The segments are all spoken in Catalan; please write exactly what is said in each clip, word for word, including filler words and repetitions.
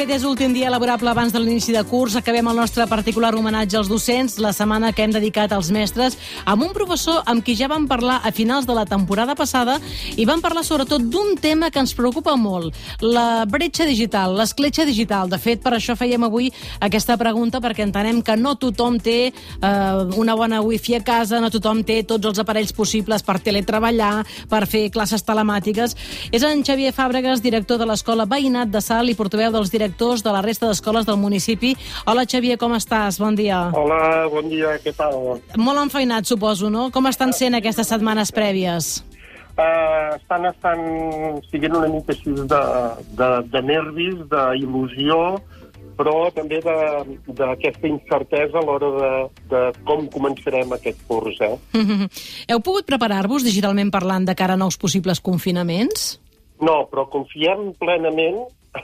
Aquest és l'últim dia laborable abans de l'inici de curs. Acabem el nostre particular homenatge als docents, la setmana que hem dedicat als mestres, amb un professor amb qui ja vam parlar a finals de la temporada passada i vam parlar sobretot d'un tema que ens preocupa molt, la bretxa digital, l'escletxa digital. De fet, per això fèiem avui aquesta pregunta, perquè entenem que no tothom té eh, una bona wifi a casa, no tothom té tots els aparells possibles per teletreballar, per fer classes telemàtiques. És en Xavier Fàbregas, director de l'Escola Veïnat de Salt i portaveu dels directors de la resta d'escoles del municipi. Hola, Xavier, com estàs? Bon dia. Hola, bon dia, què tal? Molt enfeinat, suposo, no? Com estan sent aquestes setmanes prèvies? Uh, estan, estan siguent una mica així de, de, de nervis, d'il·lusió, però també d'aquesta incertesa a l'hora de, de com començarem aquest curs. Eh? Mm-hmm. Heu pogut preparar-vos digitalment parlant de cara a nous possibles confinaments? No, però confiem plenament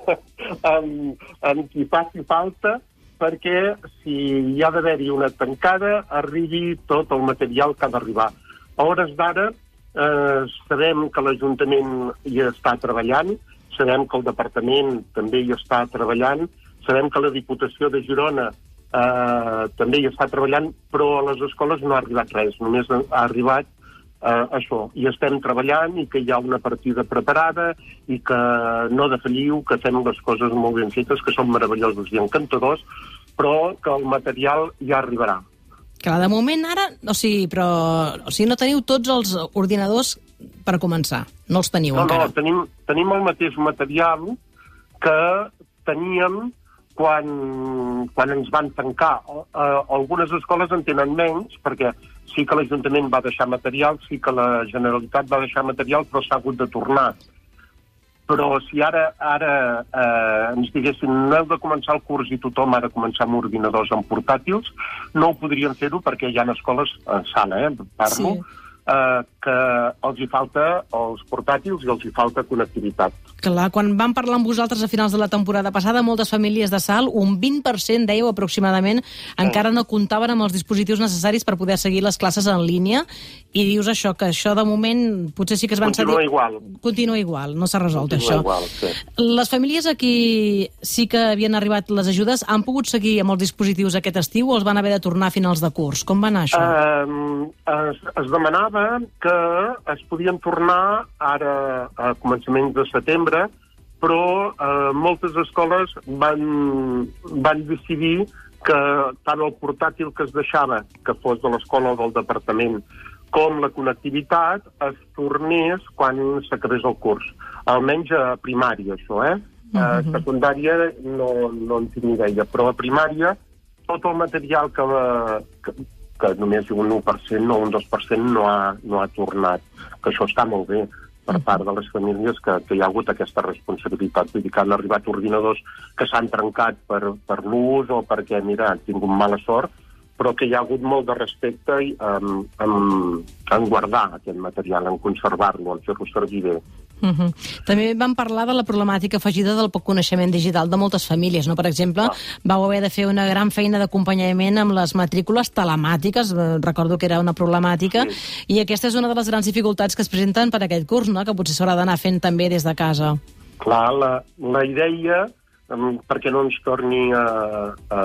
en, en qui faci falta, perquè si hi ha d'haver-hi una tancada, arribi tot el material que ha d'arribar. A hores d'ara eh, sabem que l'Ajuntament hi està treballant, sabem que el Departament també hi està treballant, sabem que la Diputació de Girona eh, també hi està treballant, però a les escoles no ha arribat res, només ha arribat Uh, això, i estem treballant i que hi ha una partida preparada i que no defalliu, que fem les coses molt ben fetes, que són meravellosos i encantadors, però que el material ja arribarà. Clar, de moment ara, o sigui, però, o sigui, no teniu tots els ordinadors per començar, no els teniu no, encara. No, tenim, tenim el mateix material que teníem quan, quan ens van tancar. Uh, algunes escoles en tenen menys, perquè sí que l'Ajuntament va deixar material, sí que la Generalitat va deixar material, però s'ha hagut de tornar. Però si ara, ara eh, ens diguessin no heu de començar el curs i tothom ha de començar amb ordinadors amb portàtils, no ho podrien fer-ho perquè hi ha escoles, a Sala, eh, parlo, sí. eh, que els hi falta els portàtils i els hi falta connectivitat. Clar, quan vam parlar amb vosaltres a finals de la temporada passada, moltes famílies de Salt, un vint per cent, dèieu aproximadament, encara no comptaven amb els dispositius necessaris per poder seguir les classes en línia, i dius això, que això de moment potser sí que es van Continua cedir... igual. Continua igual, no s'ha resolt Continua això. Igual, sí. Les famílies a qui sí que havien arribat les ajudes han pogut seguir amb els dispositius aquest estiu o els van haver de tornar a finals de curs? Com va anar això? Uh, es, es demanava que es podien tornar ara a començaments de setembre, però eh, moltes escoles van, van decidir que tant el portàtil que es deixava, que fos de l'escola o del departament, com la connectivitat es tornés quan s'acabés el curs. Almenys a primària, això, eh? Uh-huh. A secundària no, no en tinc ni idea, però a primària tot el material que, que, que només un u per cent o un dos per cent no ha, no ha tornat, que això està molt bé per part de les famílies, que, que hi ha hagut aquesta responsabilitat. Vull dir que han arribat ordinadors que s'han trencat per, per l'ús o perquè, mira, han tingut mala sort, però que hi ha hagut molt de respecte en, en, en guardar aquest material, en conservar-lo, en fer-lo servir bé. Uh-huh. També vam parlar de la problemàtica afegida del poc coneixement digital de moltes famílies, no? Per exemple, ah. vau haver de fer una gran feina d'acompanyament amb les matrícules telemàtiques, recordo que era una problemàtica, sí. I aquesta és una de les grans dificultats que es presenten per aquest curs, no? Que potser s'haurà d'anar fent també des de casa. Clar, la, la idea, perquè no ens torni a, a,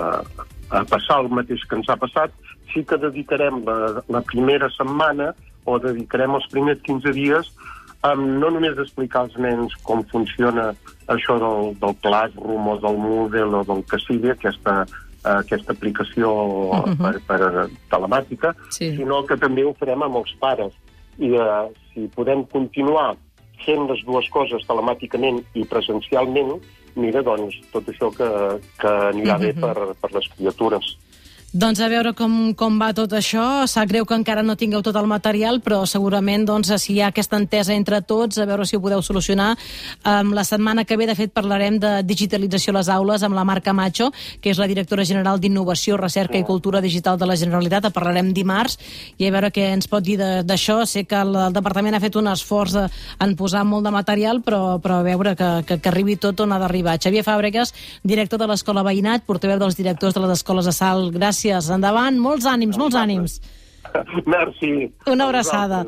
a passar el mateix que ens ha passat, sí que dedicarem la, la primera setmana o dedicarem els primers quinze dies Um, no només explicar als nens com funciona això del, del Classroom o del Moodle o del que sigui, aquesta, uh, aquesta aplicació uh-huh. per, per telemàtica, sí. Sinó que també ho farem amb els pares. I uh, si podem continuar fent les dues coses telemàticament i presencialment, mira, doncs, tot això que, que anirà uh-huh. bé per, per les criatures. Doncs a veure com, com va tot això. Sap greu que encara no tingueu tot el material, però segurament doncs, si hi ha aquesta entesa entre tots, a veure si ho podeu solucionar. Um, la setmana que ve, de fet, parlarem de digitalització a les aules amb la Mar Camacho, que és la directora general d'Innovació, Recerca i Cultura Digital de la Generalitat. En parlarem dimarts i a veure què ens pot dir d'això. Sé que el, el departament ha fet un esforç en posar molt de material, però, però a veure que, que, que arribi tot on ha d'arribar. Xavier Fàbregas, director de l'Escola Veïnat, portaveu dels directors de les escoles de Salt. Gràcies. Endavant, molts ànims, molts ànims. Merci. Una abraçada.